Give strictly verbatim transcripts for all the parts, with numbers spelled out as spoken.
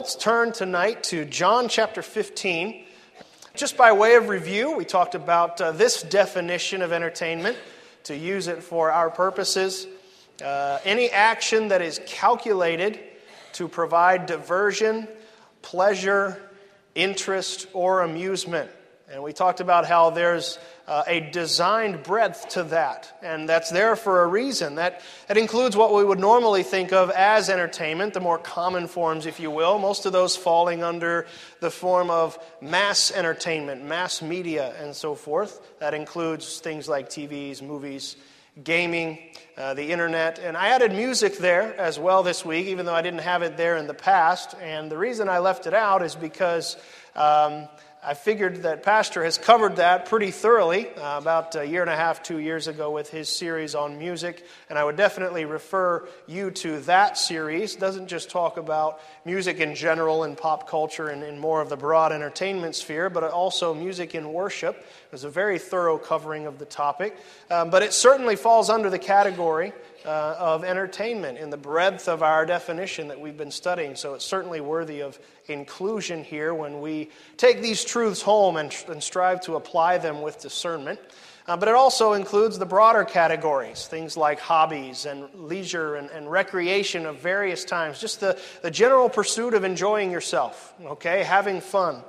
Let's turn tonight to John chapter fifteen. Just by way of review, we talked about uh, this definition of entertainment, to use it for our purposes. Uh, any action that is calculated to provide diversion, pleasure, interest, or amusement. And we talked about how there's uh, a designed breadth to that, and that's there for a reason. That, that includes what we would normally think of as entertainment, the more common forms, if you will, most of those falling under the form of mass entertainment, mass media, and so forth. That includes things like T Vs, movies, gaming, uh, the internet, and I added music there as well this week, even though I didn't have it there in the past. And the reason I left it out is because um, I figured that Pastor has covered that pretty thoroughly uh, about a year and a half, two years ago with his series on music, and I would definitely refer you to that series. It doesn't just talk about music in general and pop culture and in more of the broad entertainment sphere, but also music in worship. It was a very thorough covering of the topic, um, but it certainly falls under the category uh, of entertainment in the breadth of our definition that we've been studying, so it's certainly worthy of inclusion here when we take these truths home and, and strive to apply them with discernment. Uh, but it also includes the broader categories, things like hobbies and leisure and, and recreation of various times, just the, the general pursuit of enjoying yourself, okay, having fun.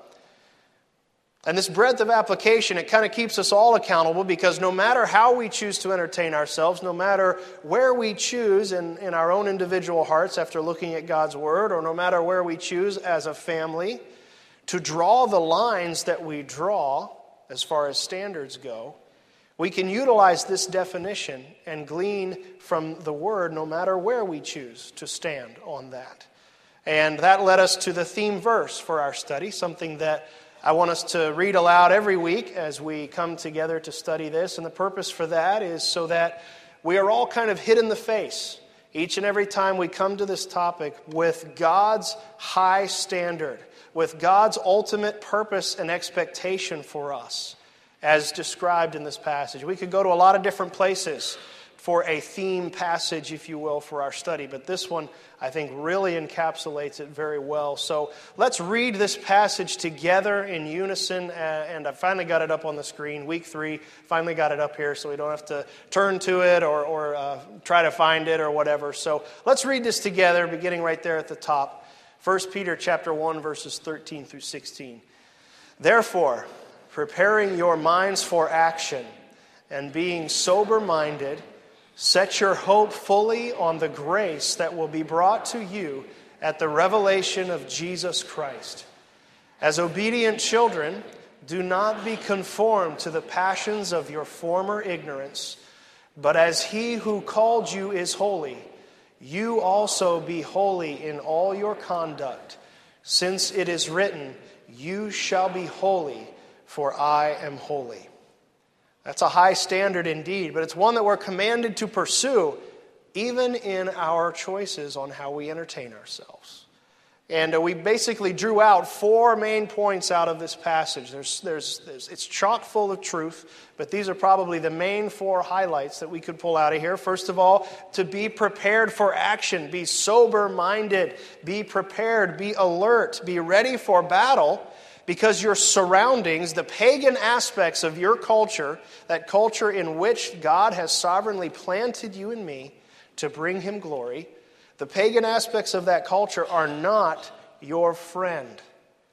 And this breadth of application, it kind of keeps us all accountable, because no matter how we choose to entertain ourselves, no matter where we choose in, in our own individual hearts after looking at God's Word, or no matter where we choose as a family to draw the lines that we draw as far as standards go, we can utilize this definition and glean from the Word no matter where we choose to stand on that. And that led us to the theme verse for our study, something that I want us to read aloud every week as we come together to study this. And the purpose for that is so that we are all kind of hit in the face each and every time we come to this topic with God's high standard, with God's ultimate purpose and expectation for us, as described in this passage. We could go to a lot of different places for a theme passage, if you will, for our study. But this one, I think, really encapsulates it very well. So let's read this passage together in unison. And I finally got it up on the screen. Week three, finally got it up here so we don't have to turn to it or, or uh, try to find it or whatever. So let's read this together, beginning right there at the top. First Peter chapter one, verses thirteen through sixteen. Therefore, preparing your minds for action and being sober-minded, set your hope fully on the grace that will be brought to you at the revelation of Jesus Christ. As obedient children, do not be conformed to the passions of your former ignorance, but as He who called you is holy, you also be holy in all your conduct, since it is written, "You shall be holy, for I am holy." That's a high standard indeed, but it's one that we're commanded to pursue even in our choices on how we entertain ourselves. And uh, we basically drew out four main points out of this passage. There's, there's, there's, it's chock full of truth, but these are probably the main four highlights that we could pull out of here. First of all, to be prepared for action, be sober-minded, be prepared, be alert, be ready for battle, because your surroundings, the pagan aspects of your culture, that culture in which God has sovereignly planted you and me to bring Him glory, the pagan aspects of that culture are not your friend.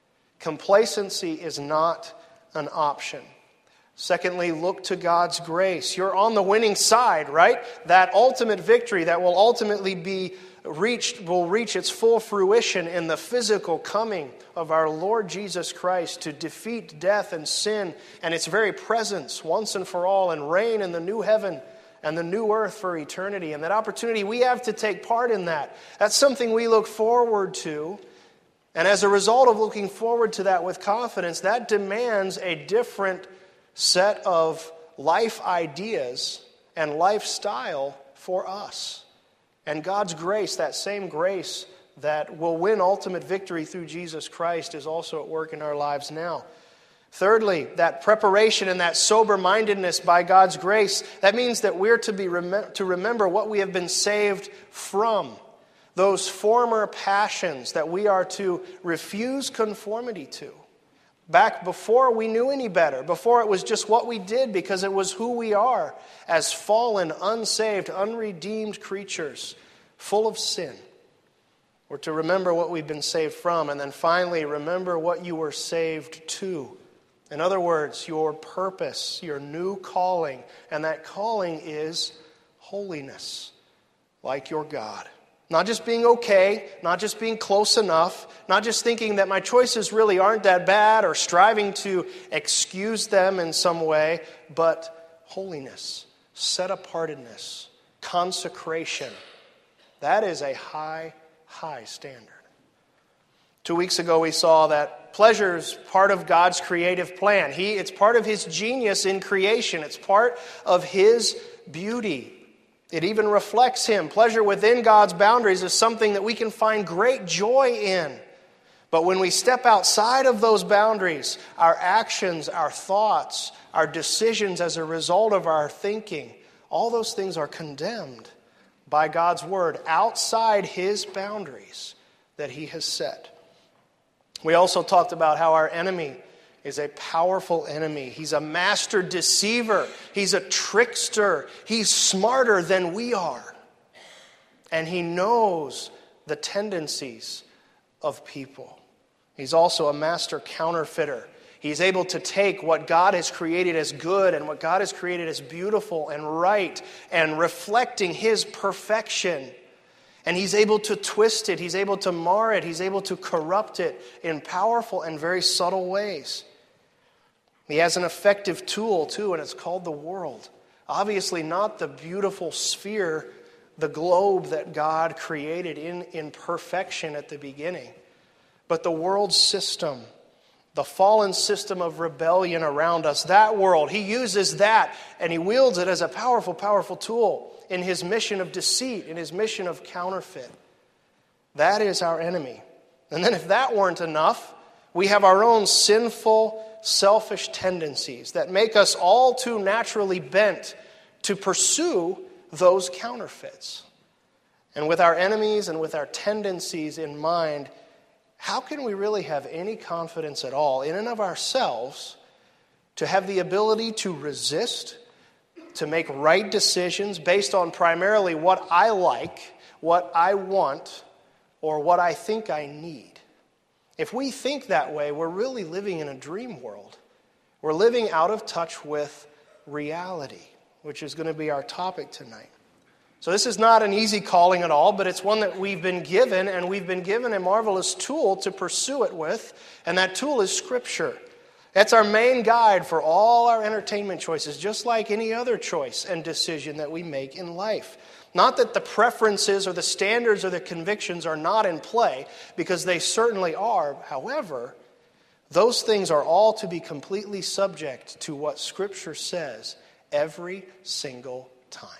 Complacency is not an option. Secondly, look to God's grace. You're on the winning side, right? That ultimate victory that will ultimately be reached, will reach its full fruition in the physical coming of our Lord Jesus Christ to defeat death and sin and its very presence once and for all, and reign in the new heaven and the new earth for eternity. And that opportunity, we have to take part in that. That's something we look forward to. And as a result of looking forward to that with confidence, that demands a different set of life ideas and lifestyle for us. And God's grace, that same grace that will win ultimate victory through Jesus Christ, is also at work in our lives now. Thirdly, that preparation and that sober-mindedness by God's grace, that means that we're to be rem- to remember what we have been saved from. those former passions that we are to refuse conformity to. Back before we knew any better, before it was just what we did because it was who we are as fallen, unsaved, unredeemed creatures, full of sin. We're to remember what we've been saved from, and then finally remember what you were saved to. In other words, your purpose, your new calling, and that calling is holiness, like your God. Not just being okay, not just being close enough, not just thinking that my choices really aren't that bad or striving to excuse them in some way, but holiness, set-apartedness, consecration. That is a high, high standard. Two weeks ago we saw that pleasure is part of God's creative plan. He, it's part of His genius in creation. It's part of His beauty. It even reflects Him. Pleasure within God's boundaries is something that we can find great joy in. But when we step outside of those boundaries, our actions, our thoughts, our decisions as a result of our thinking, all those things are condemned by God's Word outside His boundaries that He has set. We also talked about how our enemy is a powerful enemy. He's a master deceiver. He's a trickster. He's smarter than we are. And he knows the tendencies of people. He's also a master counterfeiter. He's able to take what God has created as good and what God has created as beautiful and right and reflecting His perfection. And he's able to twist it. He's able to mar it. He's able to corrupt it in powerful and very subtle ways. He has an effective tool, too, and it's called the world. Obviously not the beautiful sphere, the globe that God created in, in perfection at the beginning, but the world system, the fallen system of rebellion around us, that world. He uses that, and He wields it as a powerful, powerful tool in His mission of deceit, in His mission of counterfeit. That is our enemy. And then if that weren't enough, we have our own sinful, selfish tendencies that make us all too naturally bent to pursue those counterfeits. And with our enemies and with our tendencies in mind, how can we really have any confidence at all in and of ourselves to have the ability to resist, to make right decisions based on primarily what I like, what I want, or what I think I need? If we think that way, we're really living in a dream world. We're living out of touch with reality, which is going to be our topic tonight. So this is not an easy calling at all, but it's one that we've been given, and we've been given a marvelous tool to pursue it with, and that tool is Scripture. That's our main guide for all our entertainment choices, just like any other choice and decision that we make in life. Not that the preferences or the standards or the convictions are not in play, because they certainly are. However, those things are all to be completely subject to what Scripture says every single time.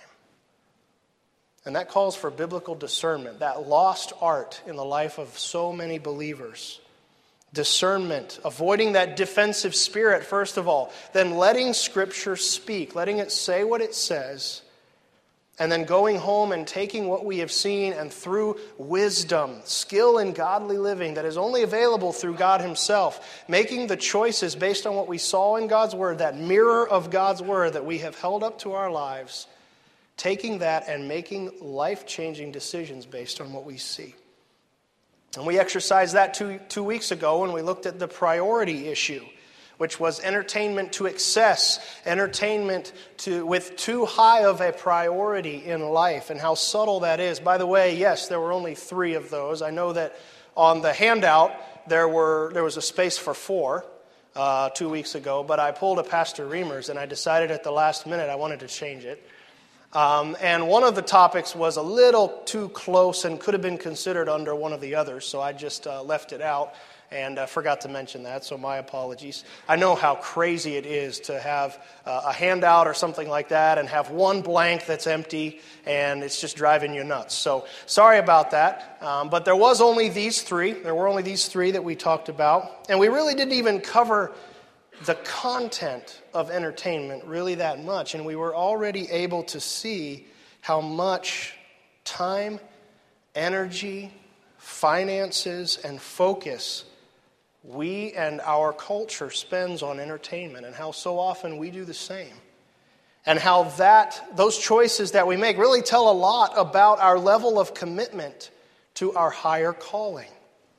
And that calls for biblical discernment, that lost art in the life of so many believers. Discernment, avoiding that defensive spirit, first of all, then letting Scripture speak, letting it say what it says, and then going home and taking what we have seen and through wisdom, skill in godly living that is only available through God Himself, making the choices based on what we saw in God's Word, that mirror of God's Word that we have held up to our lives, taking that and making life-changing decisions based on what we see. And we exercised that two, two weeks ago when we looked at the priority issue, which was entertainment to excess, entertainment to with too high of a priority in life, and how subtle that is. By the way, yes, there were only three of those. I know that on the handout there were there was a space for four uh, two weeks ago, but I pulled a Pastor Reimers, and I decided at the last minute I wanted to change it. Um, and one of the topics was a little too close and could have been considered under one of the others, so I just uh, left it out and uh, forgot to mention that, so my apologies. I know how crazy it is to have uh, a handout or something like that and have one blank that's empty, and it's just driving you nuts. So sorry about that, um, but there was only these three. There were only these three that we talked about, and we really didn't even cover the content of entertainment really that much, and we were already able to see how much time energy, finances, and focus we and our culture spends on entertainment, and how so often we do the same. And how that those choices that we make really tell a lot about our level of commitment to our higher calling.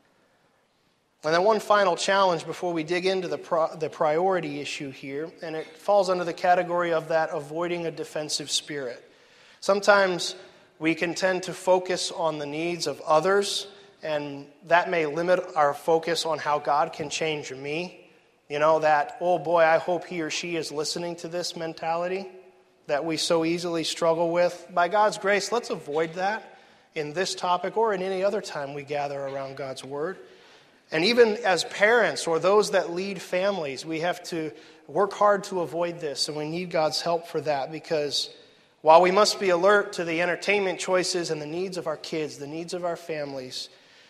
And then one final challenge before we dig into the pro- the priority issue here, and it falls under the category of that avoiding a defensive spirit. Sometimes we can tend to focus on the needs of others, and that may limit our focus on how God can change me. You know, that, oh boy, I hope he or she is listening to this mentality that we so easily struggle with. By God's grace, let's avoid that in this topic or in any other time we gather around God's Word. And even as parents or those that lead families, we have to work hard to avoid this, and we need God's help for that, because while we must be alert to the entertainment choices and the needs of our kids, the needs of our families,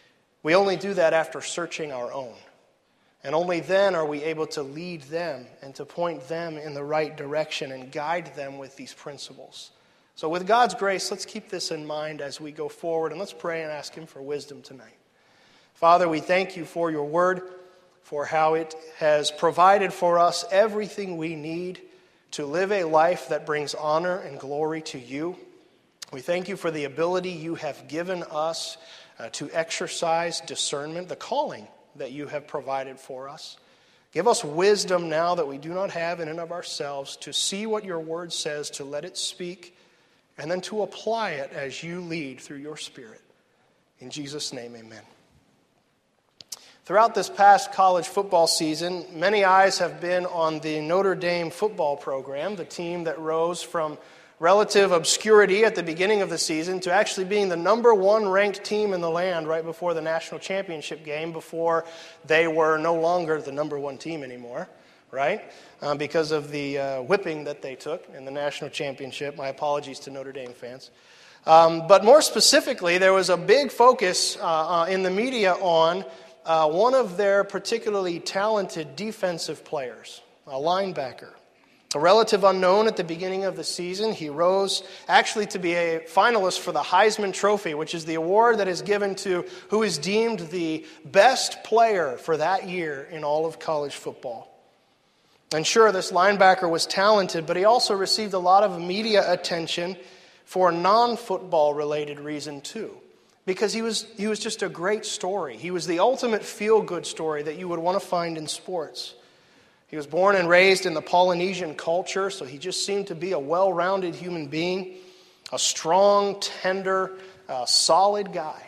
we only do that after searching our own. And only then are we able to lead them and to point them in the right direction and guide them with these principles. So with God's grace, let's keep this in mind as we go forward, and let's pray and ask Him for wisdom tonight. Father, we thank you for your word, for how it has provided for us everything we need to live a life that brings honor and glory to you. We thank you for the ability you have given us uh, to exercise discernment, the calling that you have provided for us. Give us wisdom now that we do not have in and of ourselves to see what your word says, to let it speak, and then to apply it as you lead through your Spirit. In Jesus' name, amen. Throughout this past college football season, many eyes have been on the Notre Dame football program, the team that rose from relative obscurity at the beginning of the season to actually being the number one ranked team in the land right before the national championship game, before they were no longer the number one team anymore, right? Um, because of the uh, whipping that they took in the national championship. My apologies to Notre Dame fans. Um, but more specifically, there was a big focus uh, uh, in the media on uh, one of their particularly talented defensive players, a linebacker. A relative unknown at the beginning of the season, he rose actually to be a finalist for the Heisman Trophy, which is the award that is given to who is deemed the best player for that year in all of college football. And sure, this linebacker was talented, but he also received a lot of media attention for a non-football related reason too. Because he was, he was just a great story. He was the ultimate feel-good story that you would want to find in sports. He was born and raised in the Polynesian culture, so he just seemed to be a well-rounded human being, a strong, tender, uh, solid guy.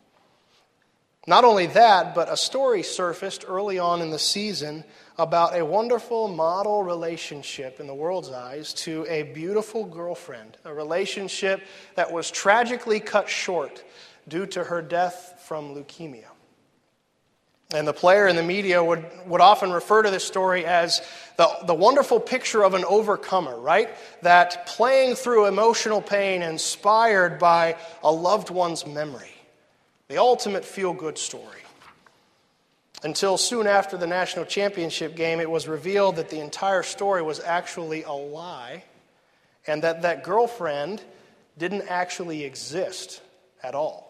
Not only that, but a story surfaced early on in the season about a wonderful model relationship in the world's eyes to a beautiful girlfriend, a relationship that was tragically cut short due to her death from leukemia. And the player in the media would, would often refer to this story as the, the wonderful picture of an overcomer, right? That playing through emotional pain inspired by a loved one's memory. The ultimate feel-good story. Until soon after the national championship game, it was revealed that the entire story was actually a lie, and that that girlfriend didn't actually exist at all.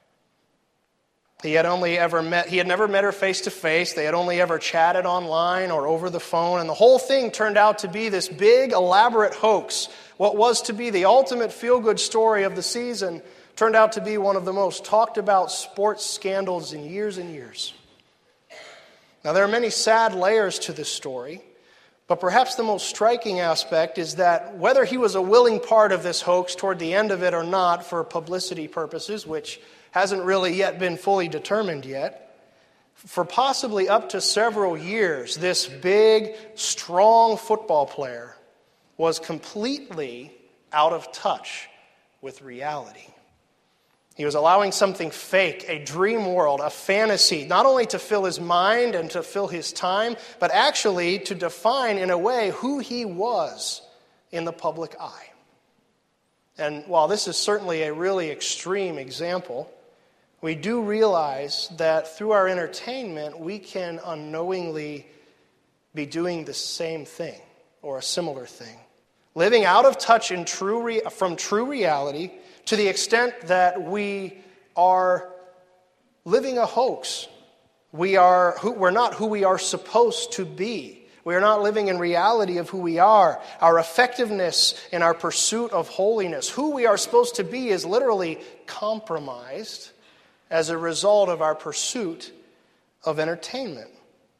He had only ever met, he had never met her face to face. They had only ever chatted online or over the phone. And the whole thing turned out to be this big, elaborate hoax. What was to be the ultimate feel-good story of the season turned out to be one of the most talked about sports scandals in years and years. Now, there are many sad layers to this story, but perhaps the most striking aspect is that whether he was a willing part of this hoax toward the end of it or not for publicity purposes, which hasn't really yet been fully determined yet, for possibly up to several years, this big, strong football player was completely out of touch with reality. He was allowing something fake, a dream world, a fantasy, not only to fill his mind and to fill his time, but actually to define in a way who he was in the public eye. And while this is certainly a really extreme example, we do realize that through our entertainment, we can unknowingly be doing the same thing or a similar thing. Living out of touch in true re- from true reality to the extent that we are living a hoax. We are who, we're not who we are supposed to be. We are not living in reality of who we are. Our effectiveness in our pursuit of holiness, who we are supposed to be, is literally compromised as a result of our pursuit of entertainment.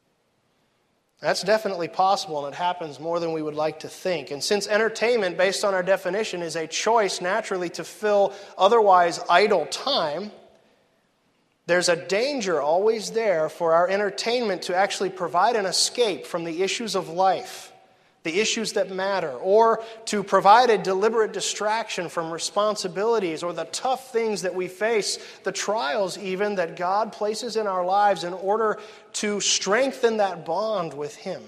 That's definitely possible, and it happens more than we would like to think. And since entertainment, based on our definition, is a choice naturally to fill otherwise idle time, there's a danger always there for our entertainment to actually provide an escape from the issues of life, the issues that matter, or to provide a deliberate distraction from responsibilities or the tough things that we face, the trials even that God places in our lives in order to strengthen that bond with Him.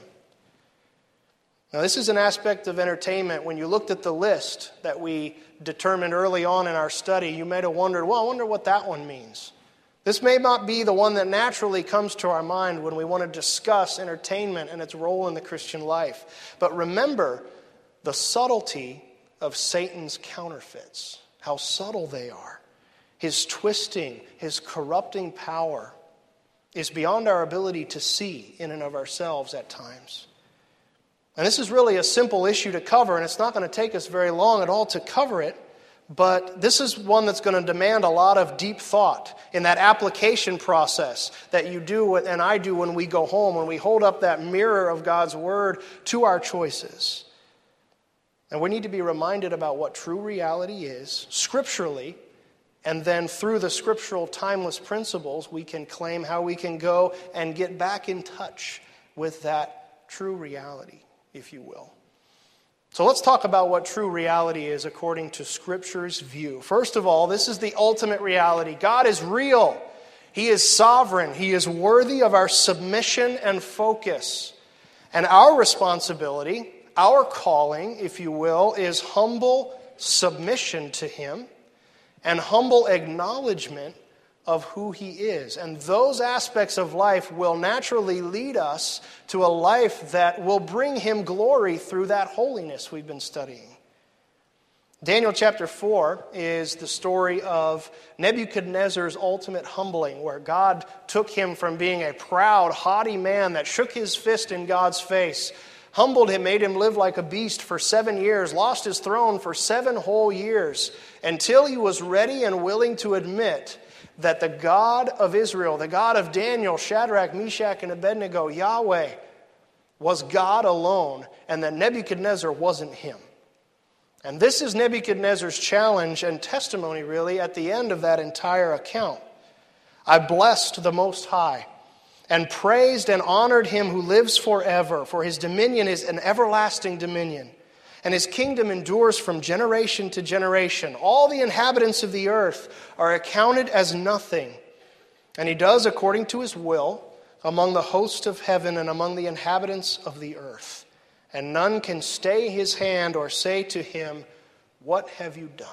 Now, this is an aspect of entertainment. When you looked at the list that we determined early on in our study, you may have wondered, well, I wonder what that one means. This may not be the one that naturally comes to our mind when we want to discuss entertainment and its role in the Christian life. But remember the subtlety of Satan's counterfeits, how subtle they are. His twisting, his corrupting power is beyond our ability to see in and of ourselves at times. And this is really a simple issue to cover, and it's not going to take us very long at all to cover it. But this is one that's going to demand a lot of deep thought in that application process that you do and I do when we go home, when we hold up that mirror of God's Word to our choices. And we need to be reminded about what true reality is, scripturally, and then through the scriptural timeless principles, we can claim how we can go and get back in touch with that true reality, if you will. So let's talk about what true reality is according to Scripture's view. First of all, this is the ultimate reality. God is real. He is sovereign. He is worthy of our submission and focus. And our responsibility, our calling, if you will, is humble submission to Him and humble acknowledgement of who He is. And those aspects of life will naturally lead us to a life that will bring Him glory through that holiness we've been studying. Daniel chapter four is the story of Nebuchadnezzar's ultimate humbling, where God took him from being a proud, haughty man that shook his fist in God's face, humbled him, made him live like a beast for seven years, lost his throne for seven whole years, until he was ready and willing to admit that the God of Israel, the God of Daniel, Shadrach, Meshach, and Abednego, Yahweh, was God alone, and that Nebuchadnezzar wasn't him. And this is Nebuchadnezzar's challenge and testimony, really, at the end of that entire account. I blessed the Most High, and praised and honored Him who lives forever, for His dominion is an everlasting dominion, and His kingdom endures from generation to generation. All the inhabitants of the earth are accounted as nothing, and He does according to His will among the host of heaven and among the inhabitants of the earth. And none can stay His hand or say to Him, "What have you done?"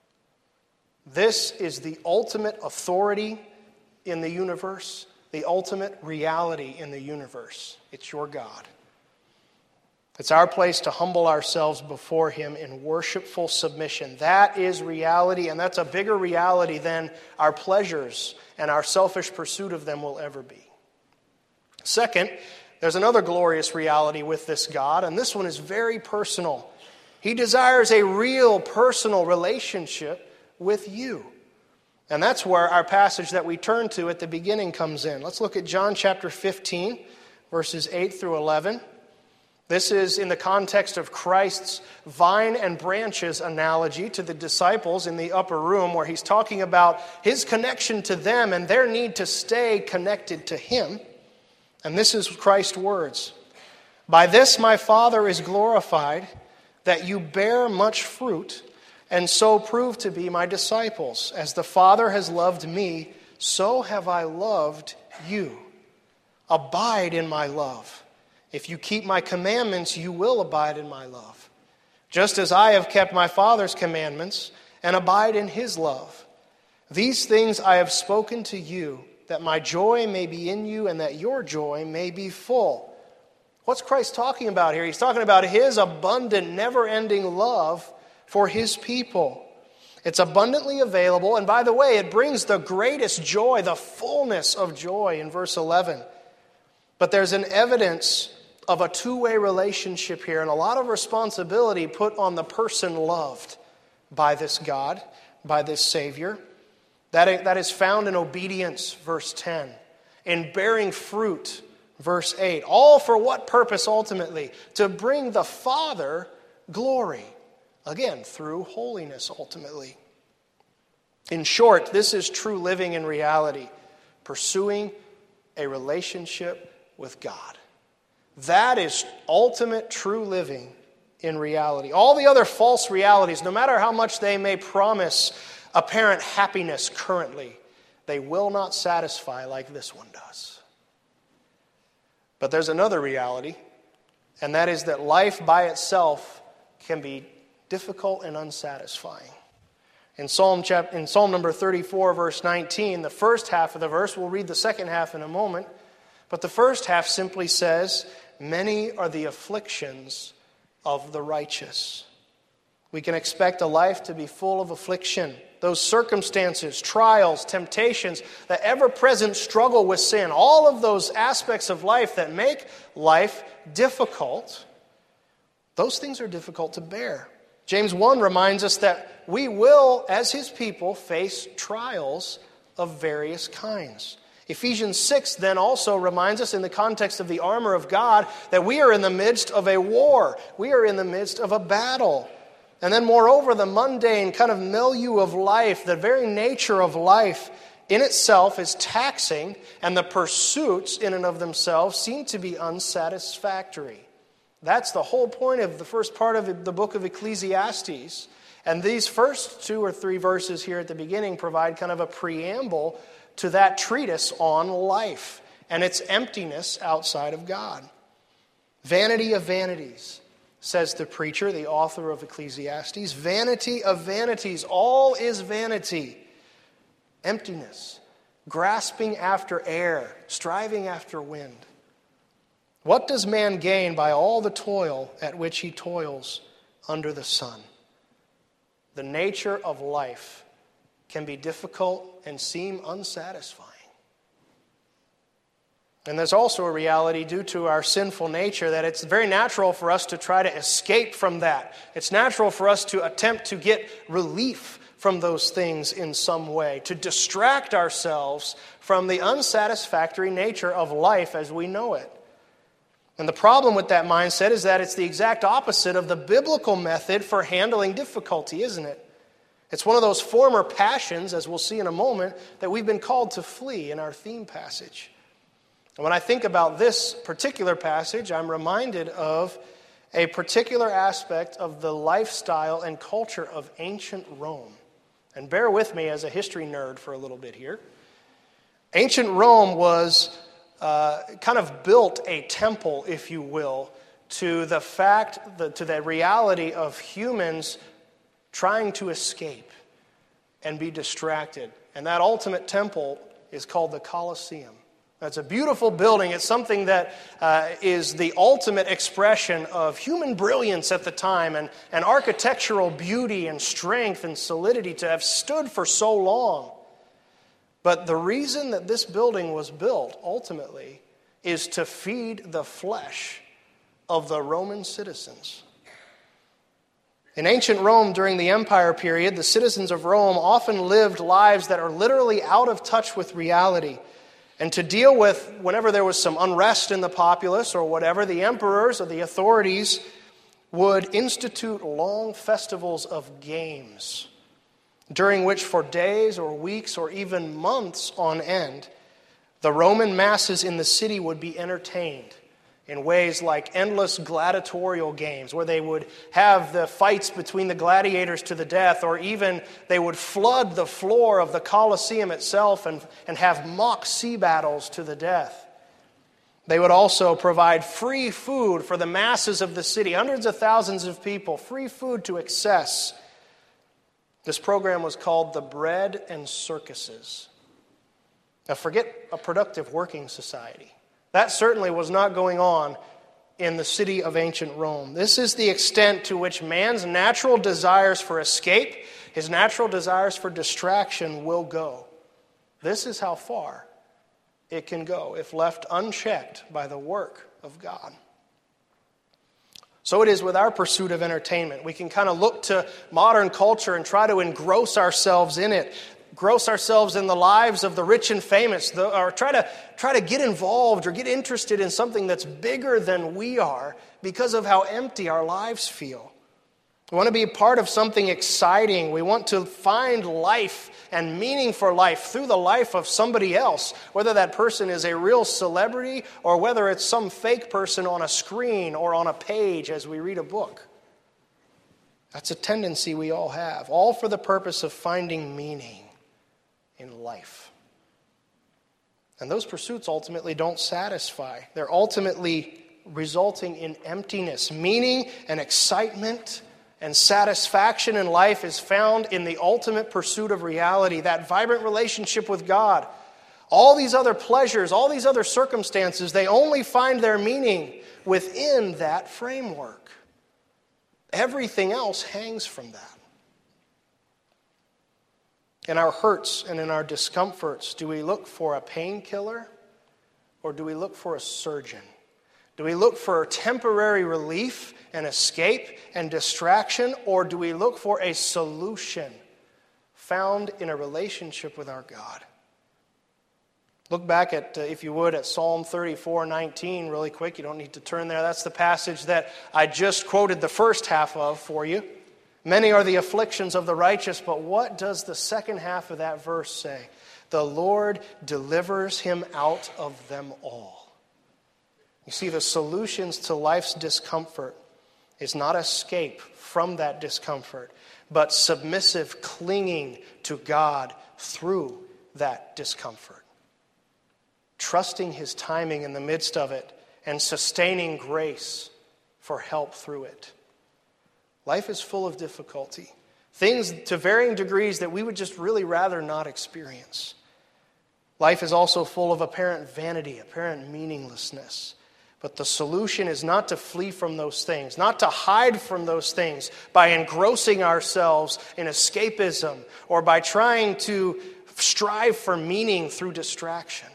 This is the ultimate authority in the universe, the ultimate reality in the universe. It's your God. It's our place to humble ourselves before Him in worshipful submission. That is reality, and that's a bigger reality than our pleasures and our selfish pursuit of them will ever be. Second, there's another glorious reality with this God, and this one is very personal. He desires a real personal relationship with you. And that's where our passage that we turn to at the beginning comes in. Let's look at John chapter fifteen, verses eight through eleven. This is in the context of Christ's vine and branches analogy to the disciples in the upper room, where He's talking about His connection to them and their need to stay connected to Him. And this is Christ's words. "By this my Father is glorified, that you bear much fruit, and so prove to be my disciples. As the Father has loved me, so have I loved you. Abide in my love. If you keep my commandments, you will abide in my love. Just as I have kept my Father's commandments and abide in His love. These things I have spoken to you, that my joy may be in you and that your joy may be full." What's Christ talking about here? He's talking about His abundant, never-ending love for His people. It's abundantly available, and by the way, it brings the greatest joy, the fullness of joy in verse eleven. But there's an evidence of a two-way relationship here, and a lot of responsibility put on the person loved by this God, by this Savior. That, that is found in obedience, verse ten, in bearing fruit, verse eight. All for what purpose ultimately? To bring the Father glory. Again, through holiness ultimately. In short, this is true living in reality, pursuing a relationship with God. That is ultimate true living in reality. All the other false realities, no matter how much they may promise apparent happiness currently, they will not satisfy like this one does. But there's another reality, and that is that life by itself can be difficult and unsatisfying. In Psalm chapter, in Psalm number thirty-four, verse nineteen, the first half of the verse, we'll read the second half in a moment, but the first half simply says, "Many are the afflictions of the righteous." We can expect a life to be full of affliction. Those circumstances, trials, temptations, the ever-present struggle with sin, all of those aspects of life that make life difficult, those things are difficult to bear. James one reminds us that we will, as his people, face trials of various kinds. Ephesians six then also reminds us in the context of the armor of God that we are in the midst of a war. We are in the midst of a battle. And then moreover, the mundane kind of milieu of life, the very nature of life in itself is taxing, and the pursuits in and of themselves seem to be unsatisfactory. That's the whole point of the first part of the book of Ecclesiastes. And these first two or three verses here at the beginning provide kind of a preamble to that treatise on life and its emptiness outside of God. Vanity of vanities, says the preacher, the author of Ecclesiastes. Vanity of vanities, all is vanity. Emptiness, grasping after air, striving after wind. What does man gain by all the toil at which he toils under the sun? The nature of life can be difficult and seem unsatisfying. And there's also a reality due to our sinful nature that it's very natural for us to try to escape from that. It's natural for us to attempt to get relief from those things in some way, to distract ourselves from the unsatisfactory nature of life as we know it. And the problem with that mindset is that it's the exact opposite of the biblical method for handling difficulty, isn't it? It's one of those former passions, as we'll see in a moment, that we've been called to flee in our theme passage. And when I think about this particular passage, I'm reminded of a particular aspect of the lifestyle and culture of ancient Rome. And bear with me as a history nerd for a little bit here. Ancient Rome was uh, kind of built a temple, if you will, to the fact, the, to the reality of humans trying to escape and be distracted. And that ultimate temple is called the Colosseum. It's a beautiful building. It's something that uh, is the ultimate expression of human brilliance at the time and, and architectural beauty and strength and solidity to have stood for so long. But the reason that this building was built, ultimately, is to feed the flesh of the Roman citizens. In ancient Rome during the Empire period, the citizens of Rome often lived lives that are literally out of touch with reality. And to deal with whenever there was some unrest in the populace or whatever, the emperors or the authorities would institute long festivals of games, during which for days or weeks or even months on end, the Roman masses in the city would be entertained in ways like endless gladiatorial games, where they would have the fights between the gladiators to the death, or even they would flood the floor of the Colosseum itself and, and have mock sea battles to the death. They would also provide free food for the masses of the city, hundreds of thousands of people, free food to excess. This program was called the Bread and Circuses. Now forget a productive working society. That certainly was not going on in the city of ancient Rome. This is the extent to which man's natural desires for escape his natural desires for distraction will go. This is how far it can go if left unchecked by the work of God. So it is with our pursuit of entertainment. We can kind of look to modern culture and try to engross ourselves in it, engross ourselves in the lives of the rich and famous, or try to try to get involved or get interested in something that's bigger than we are because of how empty our lives feel. We want to be a part of something exciting. We want to find life and meaning for life through the life of somebody else, whether that person is a real celebrity or whether it's some fake person on a screen or on a page as we read a book. That's a tendency we all have, all for the purpose of finding meaning in life. And those pursuits ultimately don't satisfy. They're ultimately resulting in emptiness. Meaning and excitement and satisfaction in life is found in the ultimate pursuit of reality, that vibrant relationship with God. All these other pleasures, all these other circumstances, they only find their meaning within that framework. Everything else hangs from that. In our hurts and in our discomforts, do we look for a painkiller or do we look for a surgeon? Do we look for temporary relief and escape and distraction, or do we look for a solution found in a relationship with our God? Look back at, uh, if you would, at Psalm thirty-four nineteen really quick. You don't need to turn there. That's the passage that I just quoted the first half of for you. Many are the afflictions of the righteous, but what does the second half of that verse say? The Lord delivers him out of them all. You see, the solutions to life's discomfort is not escape from that discomfort, but submissive clinging to God through that discomfort. Trusting his timing in the midst of it and sustaining grace for help through it. Life is full of difficulty, things to varying degrees that we would just really rather not experience. Life is also full of apparent vanity, apparent meaninglessness. But the solution is not to flee from those things, not to hide from those things by engrossing ourselves in escapism or by trying to strive for meaning through distraction.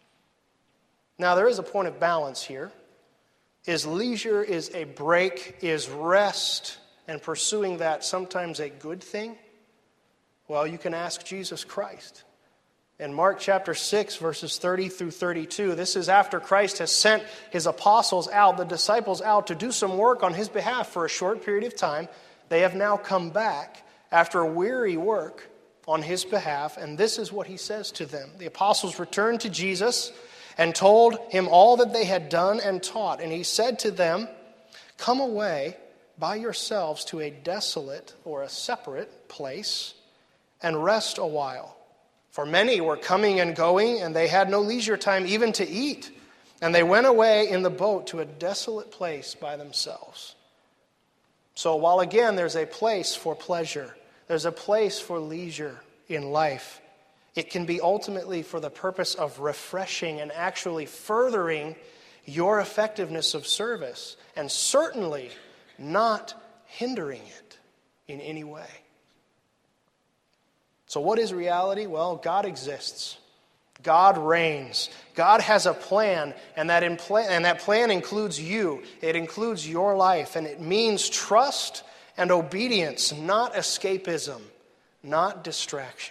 Now, there is a point of balance here. Is leisure, is a break, is rest, and pursuing that sometimes a good thing? Well, you can ask Jesus Christ. In Mark chapter six, verses thirty through thirty-two, this is after Christ has sent his apostles out, the disciples out, to do some work on his behalf for a short period of time. They have now come back after weary work on his behalf, and this is what he says to them. The apostles returned to Jesus and told him all that they had done and taught. And he said to them, "Come away by yourselves to a desolate or a separate place and rest a while. For many were coming and going, and they had no leisure time even to eat. And they went away in the boat to a desolate place by themselves." So while again there's a place for pleasure, there's a place for leisure in life, it can be ultimately for the purpose of refreshing and actually furthering your effectiveness of service, and certainly not hindering it in any way. So what is reality? Well, God exists. God reigns. God has a plan, and that, in plan, and that plan includes you. It includes your life, and it means trust and obedience, not escapism, not distraction.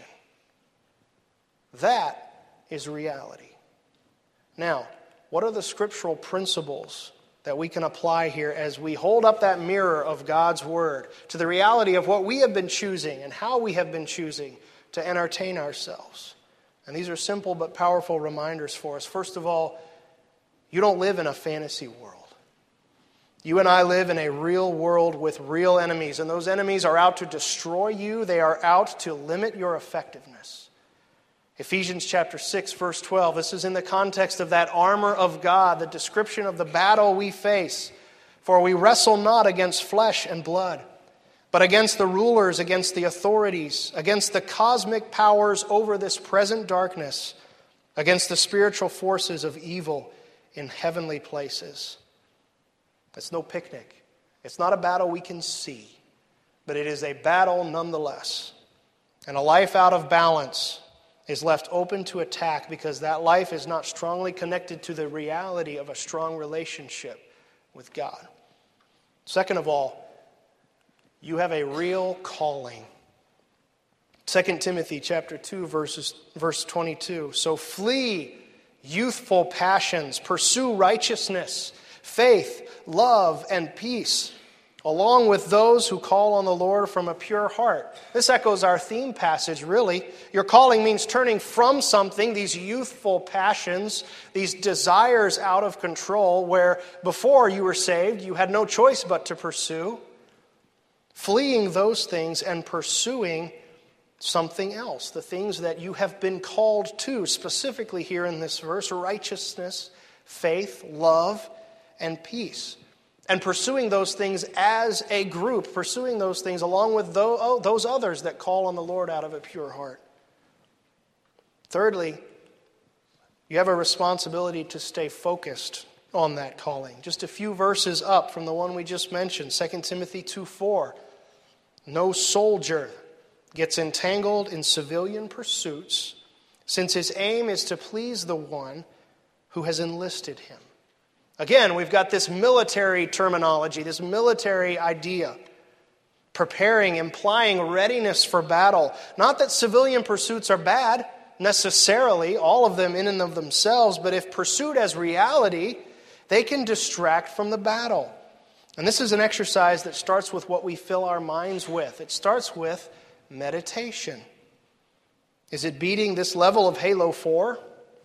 That is reality. Now, what are the scriptural principles that we can apply here as we hold up that mirror of God's Word to the reality of what we have been choosing and how we have been choosing to entertain ourselves? And these are simple but powerful reminders for us. First of all, you don't live in a fantasy world. You and I live in a real world with real enemies, and those enemies are out to destroy you. They are out to limit your effectiveness. Ephesians chapter six, verse twelve. This is in the context of that armor of God, the description of the battle we face. For we wrestle not against flesh and blood, but against the rulers, against the authorities, against the cosmic powers over this present darkness, against the spiritual forces of evil in heavenly places. It's no picnic. It's not a battle we can see, but it is a battle nonetheless. And a life out of balance is left open to attack because that life is not strongly connected to the reality of a strong relationship with God. Second of all, you have a real calling. Second Timothy chapter two, verses, verse twenty-two. So flee youthful passions, pursue righteousness, faith, love, and peace, along with those who call on the Lord from a pure heart. This echoes our theme passage, really. Your calling means turning from something, these youthful passions, these desires out of control, where before you were saved, you had no choice but to pursue. Fleeing those things and pursuing something else, the things that you have been called to, specifically here in this verse, righteousness, faith, love, and peace. And pursuing those things as a group, pursuing those things along with those others that call on the Lord out of a pure heart. Thirdly, you have a responsibility to stay focused on that calling. Just a few verses up from the one we just mentioned, Second Timothy two four. No soldier gets entangled in civilian pursuits, since his aim is to please the one who has enlisted him. Again, we've got this military terminology, this military idea. Preparing, implying readiness for battle. Not that civilian pursuits are bad, necessarily, all of them in and of themselves, but if pursued as reality, they can distract from the battle. And this is an exercise that starts with what we fill our minds with. It starts with meditation. Is it beating this level of Halo four?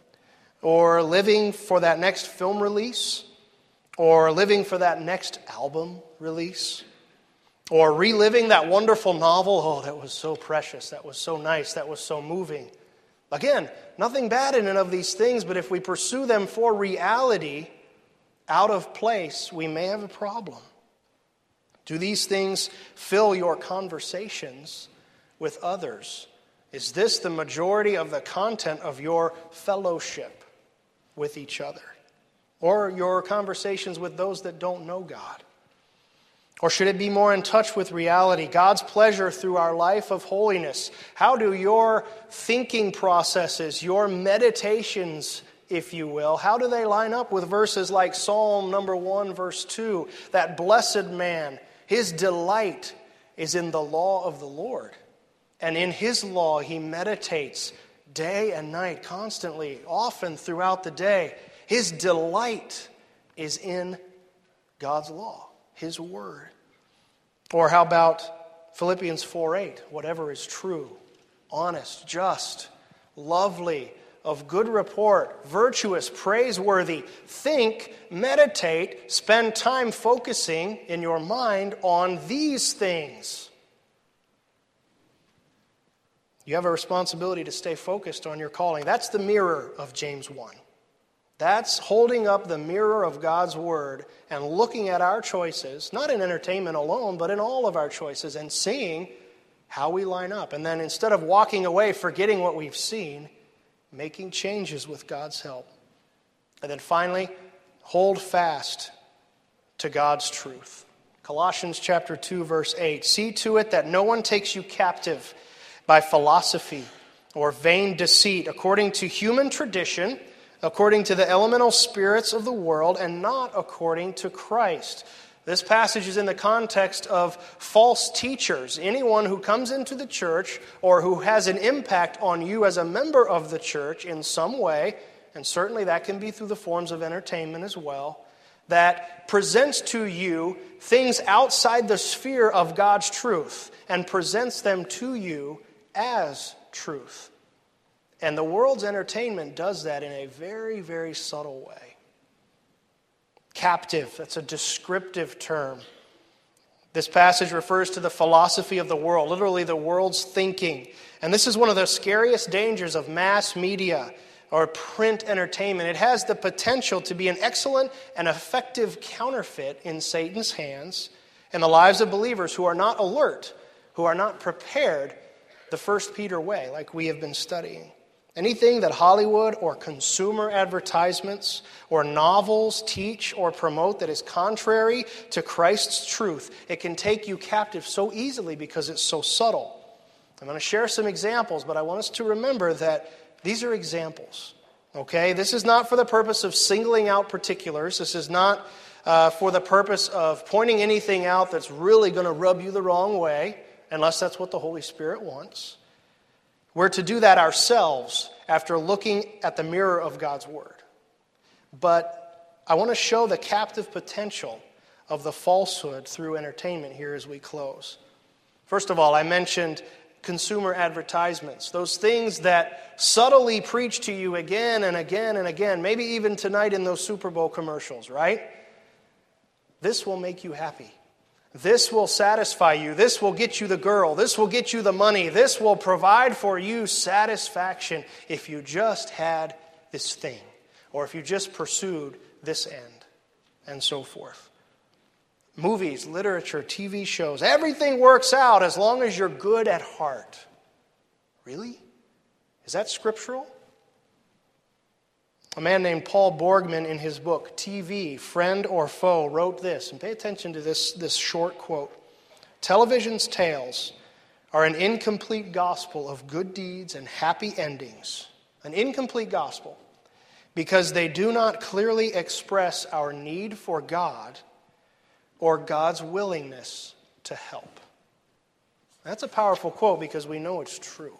Or living for that next film release? Or living for that next album release? Or reliving that wonderful novel? Oh, that was so precious. That was so nice. That was so moving. Again, nothing bad in and of these things, but if we pursue them for reality, out of place, we may have a problem. Do these things fill your conversations with others? Is this the majority of the content of your fellowship with each other? Or your conversations with those that don't know God? Or should it be more in touch with reality, God's pleasure through our life of holiness? How do your thinking processes, your meditations, if you will, how do they line up with verses like Psalm number one, verse two? That blessed man, his delight is in the law of the Lord. And in his law he meditates day and night, constantly, often throughout the day. His delight is in God's law, his word. Or how about Philippians four eight? Whatever is true, honest, just, lovely, of good report, virtuous, praiseworthy. Think, meditate, spend time focusing in your mind on these things. You have a responsibility to stay focused on your calling. That's the mirror of James one. That's holding up the mirror of God's word and looking at our choices, not in entertainment alone, but in all of our choices, and seeing how we line up. And then instead of walking away forgetting what we've seen, making changes with God's help. And then finally, hold fast to God's truth. Colossians chapter two, verse eight. See to it that no one takes you captive by philosophy or vain deceit, according to human tradition, according to the elemental spirits of the world, and not according to Christ. This passage is in the context of false teachers. Anyone who comes into the church or who has an impact on you as a member of the church in some way, and certainly that can be through the forms of entertainment as well, that presents to you things outside the sphere of God's truth and presents them to you as truth. And the world's entertainment does that in a very, very subtle way. Captive, that's a descriptive term. This passage refers to the philosophy of the world, literally the world's thinking. And this is one of the scariest dangers of mass media or print entertainment. It has the potential to be an excellent and effective counterfeit in Satan's hands in the lives of believers who are not alert, who are not prepared the First Peter way, like we have been studying. Anything that Hollywood or consumer advertisements or novels teach or promote that is contrary to Christ's truth, it can take you captive so easily because it's so subtle. I'm going to share some examples, but I want us to remember that these are examples. Okay? This is not for the purpose of singling out particulars. This is not uh, for the purpose of pointing anything out that's really going to rub you the wrong way, unless that's what the Holy Spirit wants. We're to do that ourselves after looking at the mirror of God's Word. But I want to show the captive potential of the falsehood through entertainment here as we close. First of all, I mentioned consumer advertisements, those things that subtly preach to you again and again and again, maybe even tonight in those Super Bowl commercials, right? This will make you happy. This will satisfy you. This will get you the girl. This will get you the money. This will provide for you satisfaction if you just had this thing, or if you just pursued this end, and so forth. Movies, literature, T V shows, everything works out as long as you're good at heart. Really? Is that scriptural? A man named Paul Borgman in his book, T V, Friend or Foe, wrote this, and pay attention to this, this short quote. Television's tales are an incomplete gospel of good deeds and happy endings. An incomplete gospel because they do not clearly express our need for God or God's willingness to help. That's a powerful quote because we know it's true.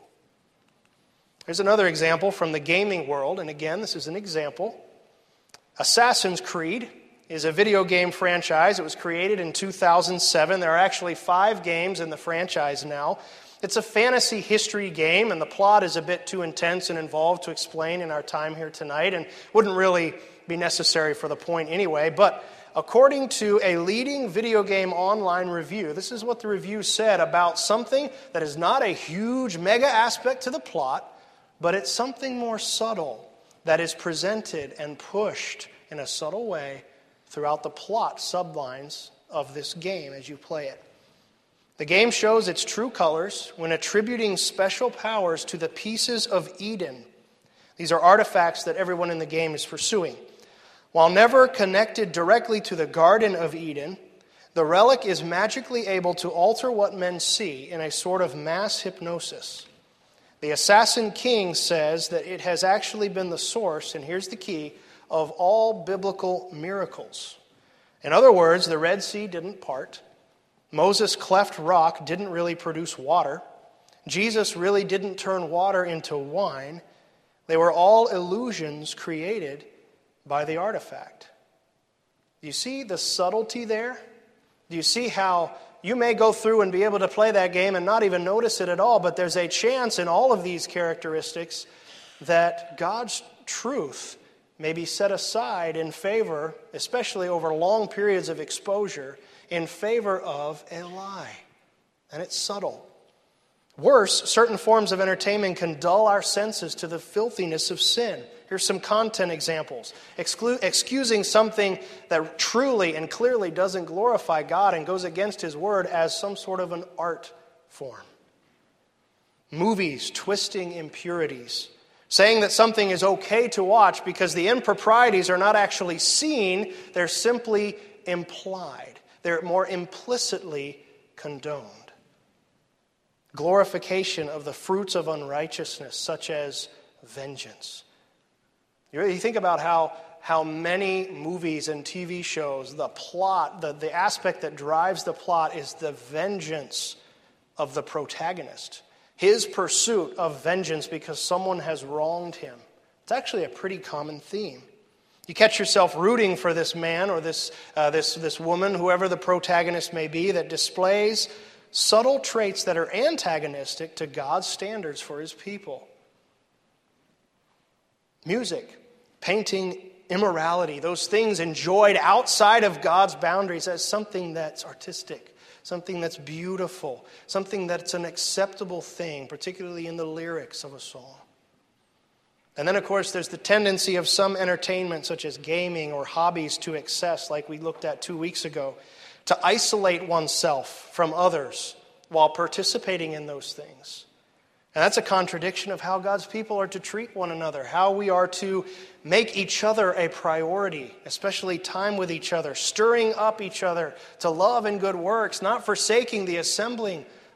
Here's another example from the gaming world, and again, this is an example. Assassin's Creed is a video game franchise. It was created in two thousand seven. There are actually five games in the franchise now. It's a fantasy history game, and the plot is a bit too intense and involved to explain in our time here tonight, and wouldn't really be necessary for the point anyway. But according to a leading video game online review, this is what the review said about something that is not a huge mega aspect to the plot, but it's something more subtle that is presented and pushed in a subtle way throughout the plot sublines of this game as you play it. The game shows its true colors when attributing special powers to the pieces of Eden. These are artifacts that everyone in the game is pursuing. While never connected directly to the Garden of Eden, the relic is magically able to alter what men see in a sort of mass hypnosis. The Assassin King says that it has actually been the source, and here's the key, of all biblical miracles. In other words, the Red Sea didn't part. Moses' cleft rock didn't really produce water. Jesus really didn't turn water into wine. They were all illusions created by the artifact. Do you see the subtlety there? Do you see how you may go through and be able to play that game and not even notice it at all, but there's a chance in all of these characteristics that God's truth may be set aside in favor, especially over long periods of exposure, in favor of a lie. And it's subtle. Worse, certain forms of entertainment can dull our senses to the filthiness of sin. Here's some content examples. Exclu- excusing something that truly and clearly doesn't glorify God and goes against His Word as some sort of an art form. Movies twisting impurities. Saying that something is okay to watch because the improprieties are not actually seen, they're simply implied. They're more implicitly condoned. Glorification of the fruits of unrighteousness, such as vengeance. You think about how, how many movies and T V shows, the plot, the, the aspect that drives the plot is the vengeance of the protagonist. His pursuit of vengeance because someone has wronged him. It's actually a pretty common theme. You catch yourself rooting for this man or this, uh, this, this woman, whoever the protagonist may be, that displays subtle traits that are antagonistic to God's standards for His people. Music, painting immorality, those things enjoyed outside of God's boundaries as something that's artistic, something that's beautiful, something that's an acceptable thing, particularly in the lyrics of a song. And then, of course, there's the tendency of some entertainment, such as gaming or hobbies, to excess, like we looked at two weeks ago, to isolate oneself from others while participating in those things. And that's a contradiction of how God's people are to treat one another, how we are to make each other a priority, especially time with each other, stirring up each other to love and good works, not forsaking the assembling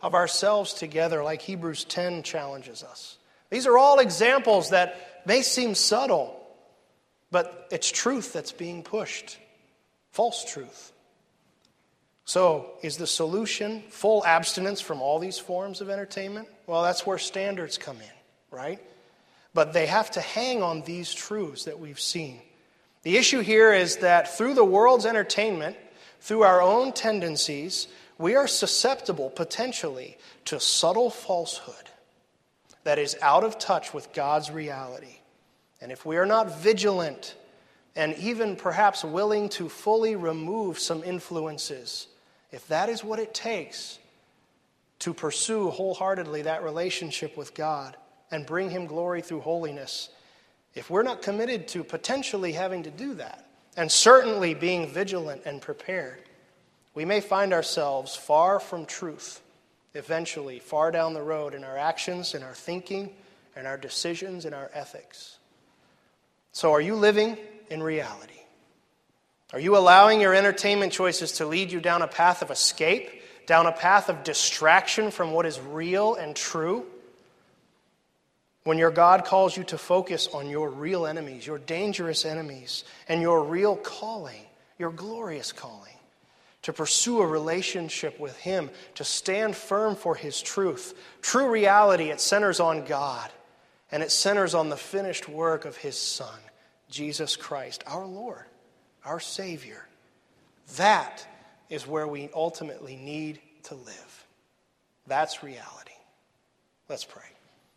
of ourselves together, like Hebrews ten challenges us. These are all examples that may seem subtle, but it's truth that's being pushed. False truth. So, is the solution full abstinence from all these forms of entertainment? Well, that's where standards come in, right? But they have to hang on these truths that we've seen. The issue here is that through the world's entertainment, through our own tendencies, we are susceptible, potentially, to subtle falsehood that is out of touch with God's reality. And if we are not vigilant and even perhaps willing to fully remove some influences, if that is what it takes to pursue wholeheartedly that relationship with God and bring Him glory through holiness, if we're not committed to potentially having to do that, and certainly being vigilant and prepared, we may find ourselves far from truth, eventually, far down the road in our actions, in our thinking, in our decisions, in our ethics. So are you living in reality? Are you allowing your entertainment choices to lead you down a path of escape, down a path of distraction from what is real and true? When your God calls you to focus on your real enemies, your dangerous enemies, and your real calling, your glorious calling, to pursue a relationship with Him, to stand firm for His truth. True reality, it centers on God, and it centers on the finished work of His Son, Jesus Christ, our Lord, our Savior. That is where we ultimately need to live. That's reality. Let's pray.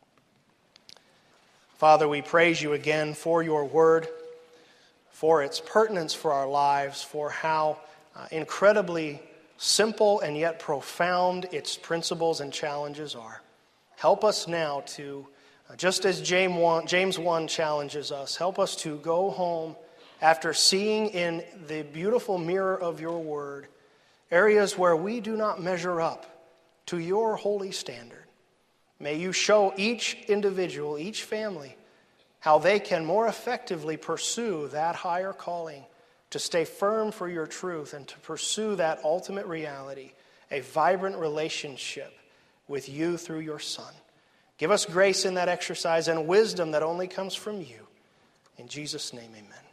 Father, we praise You again for Your word, for its pertinence for our lives, for how uh, incredibly simple and yet profound its principles and challenges are. Help us now to, uh, just as James one, James one challenges us, help us to go home after seeing in the beautiful mirror of Your word areas where we do not measure up to Your holy standard. May You show each individual, each family, how they can more effectively pursue that higher calling, to stay firm for Your truth and to pursue that ultimate reality, a vibrant relationship with You through Your Son. Give us grace in that exercise and wisdom that only comes from You. In Jesus' name, amen.